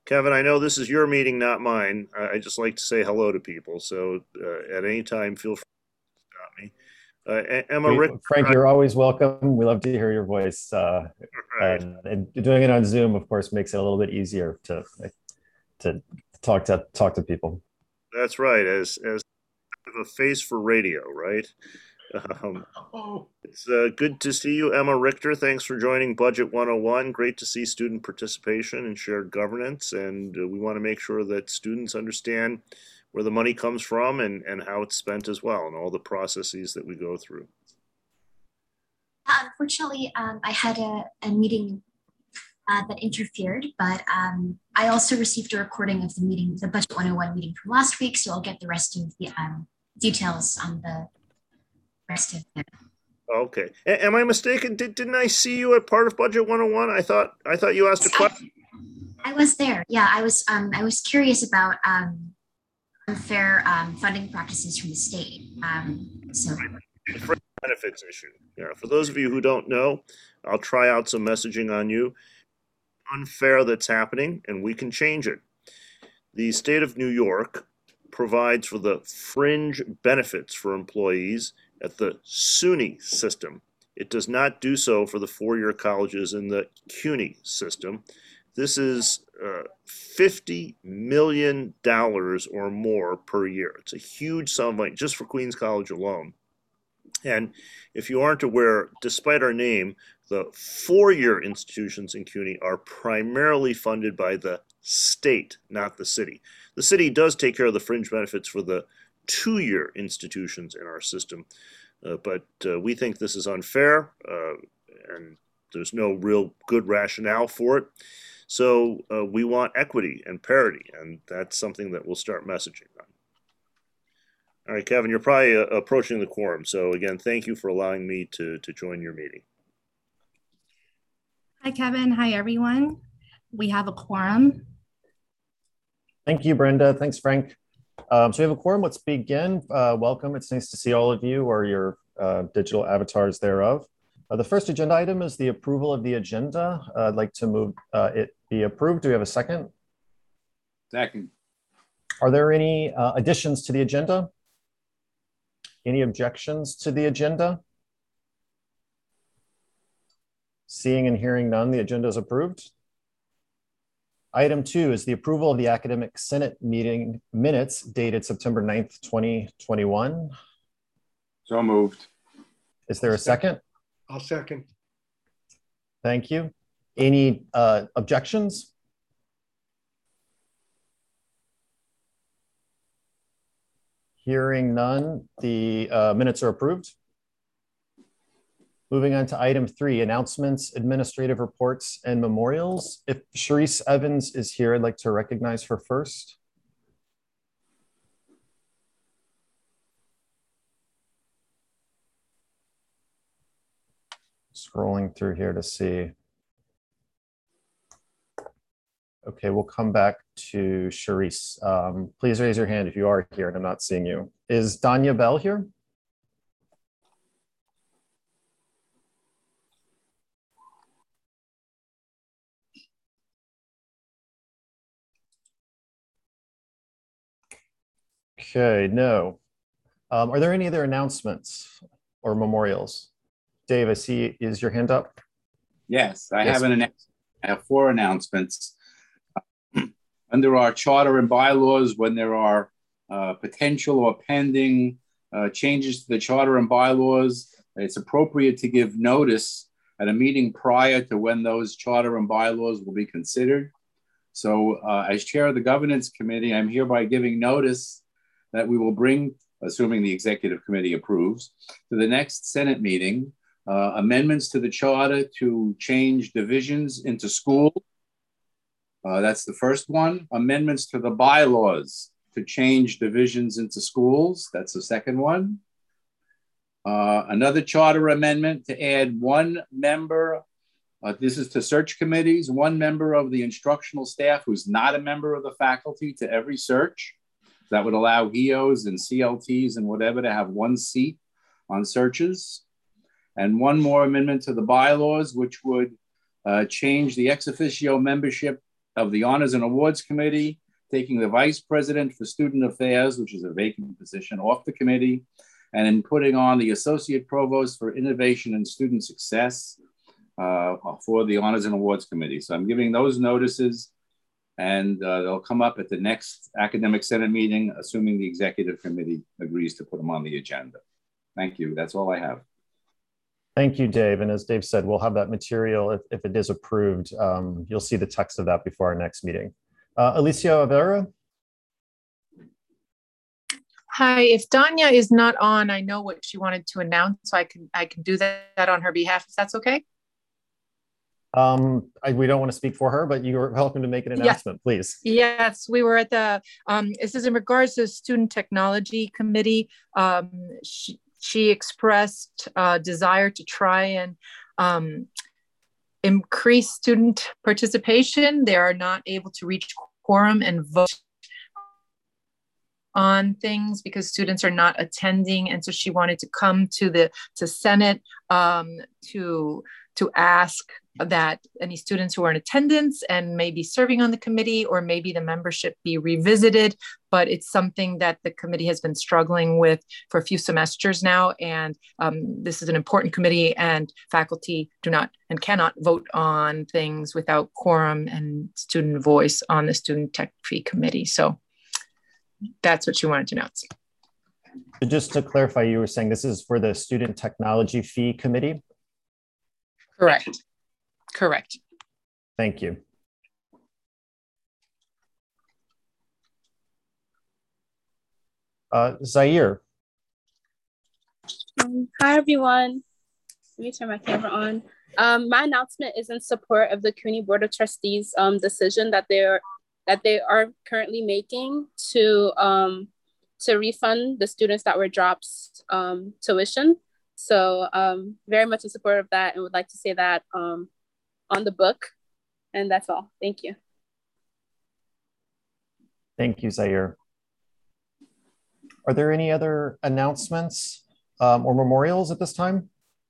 Kevin, I know this is your meeting, not mine. I just like to say hello to people. So at any time, feel free to stop me. Emma Richter, Frank, you're always welcome. We love to hear your voice. right? And doing it on Zoom, of course, makes it a little bit easier to talk to people. That's right. As I have a face for radio, right? Um, it's good to see you, Emma Richter. Thanks for joining Budget 101. Great to see student participation and shared governance. And we want to make sure that students understand where the money comes from and how it's spent as well, and all the processes that we go through. Unfortunately, I had a meeting that interfered, but I also received a recording of the meeting, the Budget 101 meeting from last week, so I'll get the rest of the details on the rest of it. Okay. Am I mistaken? Didn't I see you at part of Budget 101? I thought you asked a question. I was there. Yeah, I was curious about unfair funding practices from the state. So The fringe benefits issue. Yeah. For those of you who don't know, I'll try out some messaging on you. Unfair that's happening, and we can change it. The state of New York provides for the fringe benefits for employees at the SUNY system. It does not do so for the four-year colleges in the CUNY system. This is $50 million or more per year. It's a huge sum of money just for Queens College alone. And if you aren't aware, despite our name, the four-year institutions in CUNY are primarily funded by the state, not the city. The city does take care of the fringe benefits for the two-year institutions in our system, but we think this is unfair, and there's no real good rationale for it. So we want equity and parity, and that's something that we'll start messaging on. All right, Kevin, you're probably approaching the quorum. So again, thank you for allowing me to join your meeting. Hi, Kevin. Hi, everyone. We have a quorum. Thank you, Brenda. Thanks, Frank. So we have a quorum. Let's begin. Welcome. It's nice to see all of you or your digital avatars thereof. The first agenda item is the approval of the agenda. I'd like to move it be approved. Do we have a second? Second. Are there any additions to the agenda? Any objections to the agenda? Seeing and hearing none, the agenda is approved. Item 2 is the approval of the Academic Senate meeting minutes dated September 9th, 2021. So moved. Is there a second? I'll second. Thank you. Any objections? Hearing none, the minutes are approved. Moving on to item 3, announcements, administrative reports, and memorials. If Sharice Evans is here, I'd like to recognize her first. Scrolling through here to see. Okay, we'll come back to Sharice. Please raise your hand if you are here and I'm not seeing you. Is Danya Bell here? Okay, no. Are there any other announcements or memorials? Dave, I see, is your hand up? Yes, I have 4 announcements. Under our charter and bylaws, when there are potential or pending changes to the charter and bylaws, it's appropriate to give notice at a meeting prior to when those charter and bylaws will be considered. So as chair of the governance committee, I'm hereby giving notice that we will bring, assuming the executive committee approves, to the next Senate meeting, amendments to the charter to change divisions into schools. That's the first one. Amendments to the bylaws to change divisions into schools. That's the second one. Another charter amendment to add 1 member. This is to search committees, 1 member of the instructional staff who's not a member of the faculty to every search. That would allow EOs and CLTs and whatever to have 1 seat on searches. And 1 more amendment to the bylaws, which would change the ex officio membership of the Honors and Awards Committee, taking the Vice President for Student Affairs, which is a vacant position, off the committee, and then putting on the Associate Provost for Innovation and Student Success for the Honors and Awards Committee. So I'm giving those notices, and they'll come up at the next Academic Senate meeting, assuming the Executive Committee agrees to put them on the agenda. Thank you. That's all I have. Thank you, Dave. And as Dave said, we'll have that material if it is approved. You'll see the text of that before our next meeting. Alicia Avera. Hi, if Danya is not on, I know what she wanted to announce, so I can do that on her behalf, if that's okay. We don't want to speak for her, but you're welcome to make an announcement, please. Yes, we were at the, this is in regards to the Student Technology Committee. She expressed a desire to try and increase student participation. They are not able to reach quorum and vote on things because students are not attending. And so she wanted to come to Senate to ask that any students who are in attendance and maybe serving on the committee, or maybe the membership be revisited. But it's something that the committee has been struggling with for a few semesters now. And this is an important committee, and faculty do not and cannot vote on things without quorum and student voice on the Student Tech Fee Committee. So that's what she wanted to announce. Just to clarify, you were saying this is for the Student Technology Fee Committee? Correct. Correct. Thank you. Zaire. Hi, everyone. Let me turn my camera on. My announcement is in support of the CUNY Board of Trustees decision that they are currently making to refund the students that were dropped tuition. So very much in support of that, and would like to say that on the book. And that's all. Thank you. Thank you, Zaire. Are there any other announcements or memorials at this time?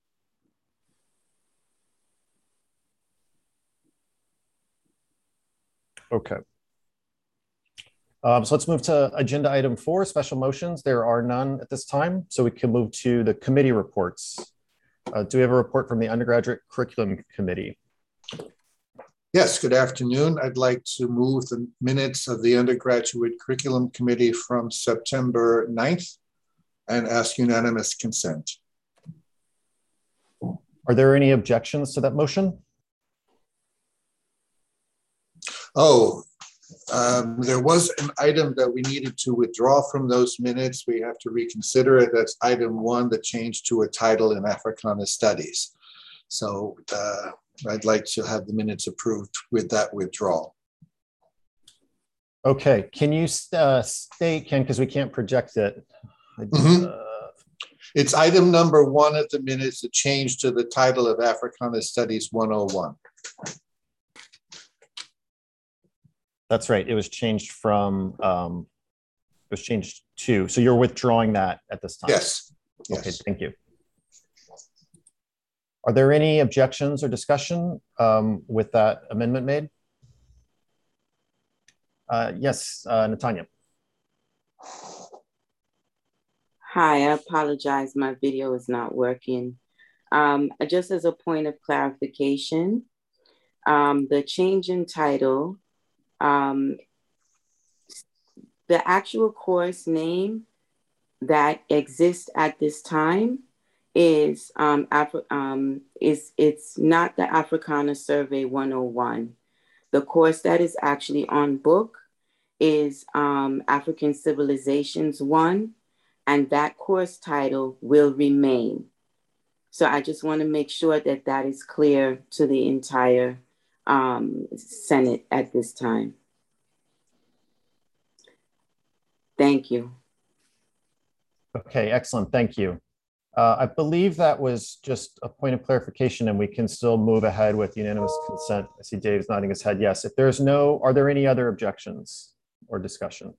Okay. So let's move to agenda item 4, special motions. There are none at this time, so we can move to the committee reports. Do we have a report from the Undergraduate Curriculum Committee? Yes, good afternoon. I'd like to move the minutes of the Undergraduate Curriculum Committee from September 9th and ask unanimous consent. Are there any objections to that motion? There was an item that we needed to withdraw from those minutes. We have to reconsider it. That's item 1, the change to a title in Africana Studies. So I'd like to have the minutes approved with that withdrawal. Okay, can you state, Ken, because we can't project it. It's item number 1 of the minutes, the change to the title of Africana Studies 101. That's right. It was changed from, it was changed to, so you're withdrawing that at this time? Yes. Okay, thank you. Are there any objections or discussion with that amendment made? Yes, Natanya. Hi, I apologize. My video is not working. Just as a point of clarification, the change in title, the actual course name that exists at this time is it's not the Africana Survey 101. The course that is actually on book is African Civilizations 1, and that course title will remain. So I just want to make sure that that is clear to the entire Senate at this time. Thank you. Okay, excellent. Thank you. I believe that was just a point of clarification, and we can still move ahead with unanimous consent. I see Dave's nodding his head. Yes. If there's no, are there any other objections or discussion?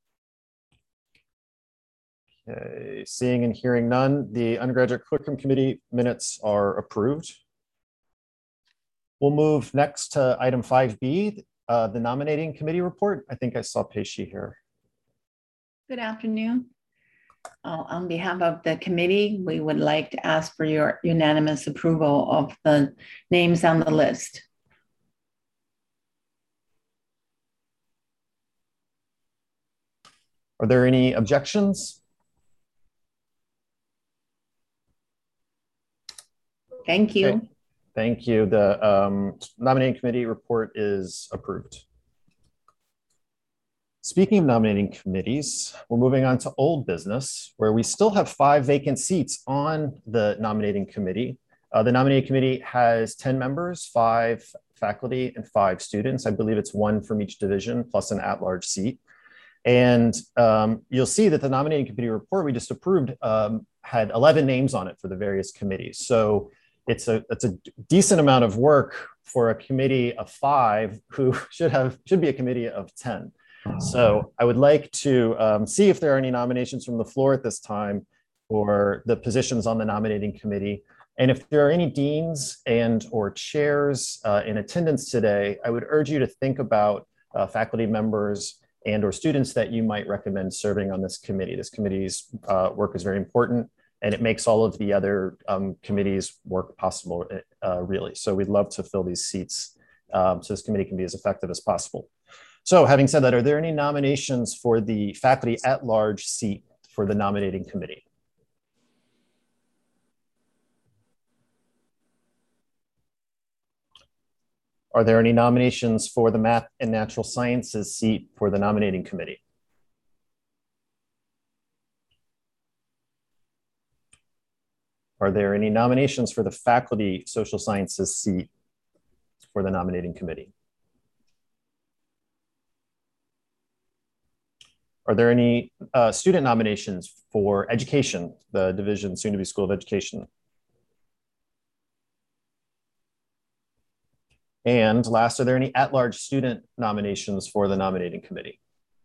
Okay, seeing and hearing none, the Undergraduate Curriculum Committee minutes are approved. We'll move next to item 5B, the nominating committee report. I think I saw Peishi here. Good afternoon. On behalf of the committee, we would like to ask for your unanimous approval of the names on the list. Are there any objections? Thank you. Okay. Thank you. The nominating committee report is approved. Speaking of nominating committees, we're moving on to old business, where we still have 5 vacant seats on the nominating committee. The nominating committee has 10 members, 5 faculty and 5 students. I believe it's 1 from each division plus an at-large seat. And you'll see that the nominating committee report we just approved had 11 names on it for the various committees. So it's a decent amount of work for a committee of 5 who should be a committee of 10. So I would like to see if there are any nominations from the floor at this time for the positions on the nominating committee. And if there are any deans and or chairs in attendance today, I would urge you to think about faculty members and or students that you might recommend serving on this committee. This committee's work is very important, and it makes all of the other committees' work possible, really. So we'd love to fill these seats so this committee can be as effective as possible. So having said that, are there any nominations for the faculty at-large seat for the nominating committee? Are there any nominations for the math and natural sciences seat for the nominating committee? Are there any nominations for the faculty social sciences seat for the nominating committee? Are there any student nominations for education, the division soon to be School of Education? And last, are there any at-large student nominations for the nominating committee?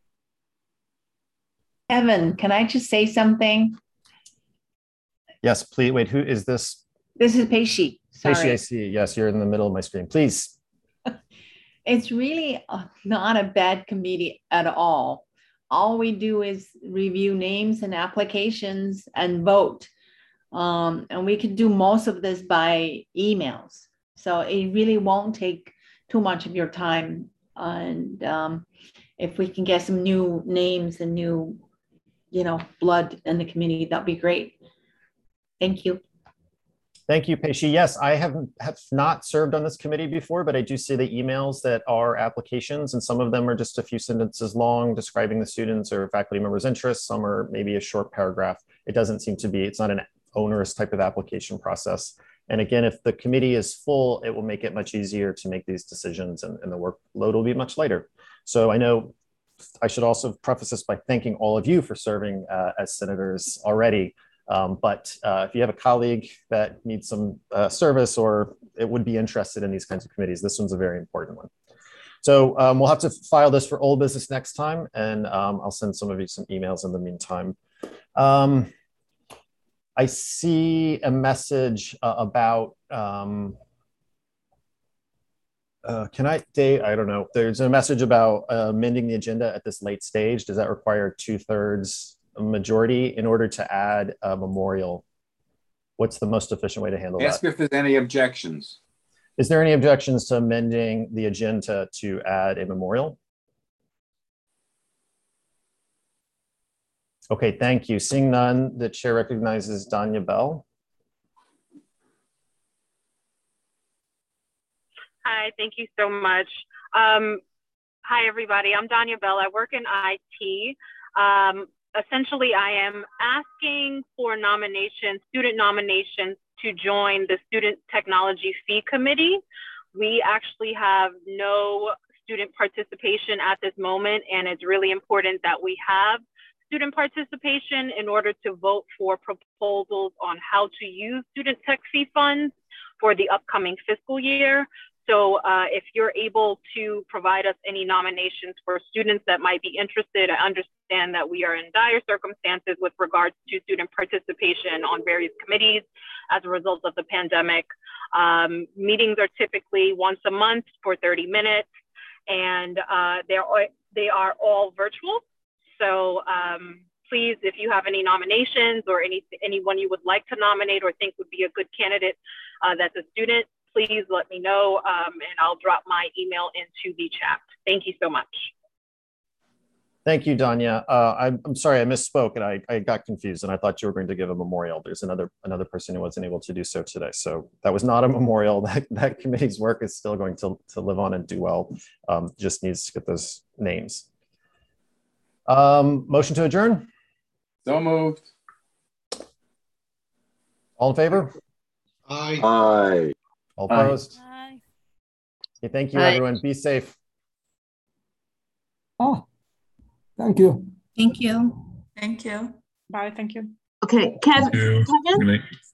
Evan, can I just say something? Yes, please. Wait, who is this? This is Peishi. Sorry. Peishi, I see. Yes, you're in the middle of my screen. Please. It's really not a bad committee at all. All we do is review names and applications and vote. And we can do most of this by emails. So it really won't take too much of your time. And if we can get some new names and new, blood in the community, that'd be great. Thank you. Thank you, Peishi. Yes, I have not served on this committee before, but I do see the emails that are applications, and some of them are just a few sentences long describing the students or faculty members' interests. Some are maybe a short paragraph. It doesn't seem to be, it's not an onerous type of application process. And again, if the committee is full, it will make it much easier to make these decisions, and the workload will be much lighter. So I know I should also preface this by thanking all of you for serving as senators already. But if you have a colleague that needs some service or it would be interested in these kinds of committees, this one's a very important one. So we'll have to file this for old business next time, and I'll send some of you some emails in the meantime. I see a message about, Dave, I don't know. There's a message about amending the agenda at this late stage. Does that require 2/3 majority in order to add a memorial? What's the most efficient way to handle that? Ask if there's any objections. Is there any objections to amending the agenda to add a memorial? Okay, thank you. Seeing none, the chair recognizes Danya Bell. Hi, thank you so much. Hi, everybody. I'm Danya Bell. I work in IT. Essentially, I am asking for nominations, student nominations, to join the Student Technology Fee Committee. We actually have no student participation at this moment, and it's really important that we have student participation in order to vote for proposals on how to use student tech fee funds for the upcoming fiscal year. So if you're able to provide us any nominations for students that might be interested, I understand that we are in dire circumstances with regards to student participation on various committees as a result of the pandemic. Meetings are typically once a month for 30 minutes. and they are all virtual. So please, if you have any nominations or anyone you would like to nominate or think would be a good candidate that's a student, please let me know, and I'll drop my email into the chat. Thank you so much. Thank you, Danya. I'm sorry, I misspoke and I got confused and I thought you were going to give a memorial. There's another person who wasn't able to do so today. So that was not a memorial. That committee's work is still going to live on and do well. Just needs to get those names. Motion to adjourn? So moved. All in favor? Aye. Aye. All opposed? Aye. Okay, thank you, Aye. everyone. Be safe. Oh, thank you. Thank you. Thank you. Bye. Thank you. Okay, Kevin. Good night.